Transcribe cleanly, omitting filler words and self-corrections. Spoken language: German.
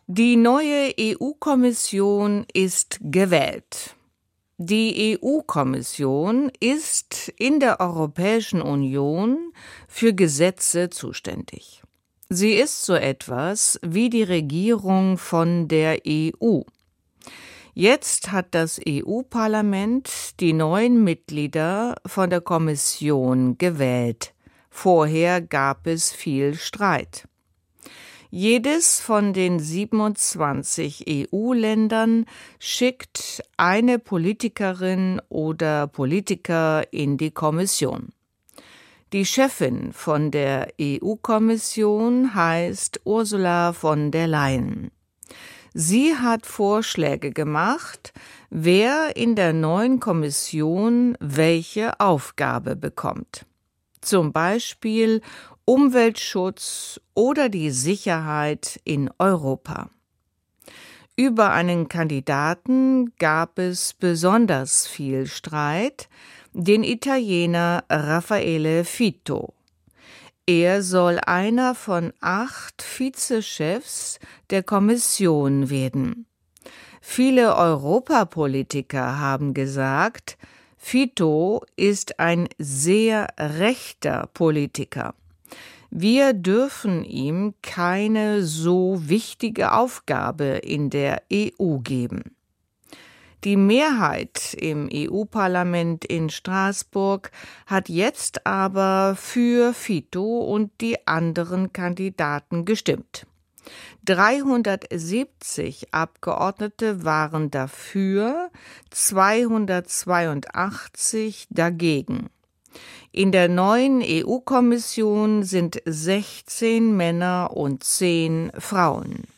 Die neue EU-Kommission ist gewählt. Die EU-Kommission ist in der Europäischen Union für Gesetze zuständig. Sie ist so etwas wie die Regierung von der EU. Jetzt hat das EU-Parlament die neuen Mitglieder von der Kommission gewählt. Vorher gab es viel Streit. Jedes von den 27 EU-Ländern schickt eine Politikerin oder Politiker in die Kommission. Die Chefin von der EU-Kommission heißt Ursula von der Leyen. Sie hat Vorschläge gemacht, wer in der neuen Kommission welche Aufgabe bekommt. Zum Beispiel Umweltschutz oder die Sicherheit in Europa. Über einen Kandidaten gab es besonders viel Streit, den Italiener Raffaele Fitto. Er soll einer von 8 Vizechefs der Kommission werden. Viele Europapolitiker haben gesagt, Fitto ist ein sehr rechter Politiker. Wir dürfen ihm keine so wichtige Aufgabe in der EU geben. Die Mehrheit im EU-Parlament in Straßburg hat jetzt aber für Fitto und die anderen Kandidaten gestimmt. 370 Abgeordnete waren dafür, 282 dagegen. In der neuen EU-Kommission sind 16 Männer und 10 Frauen.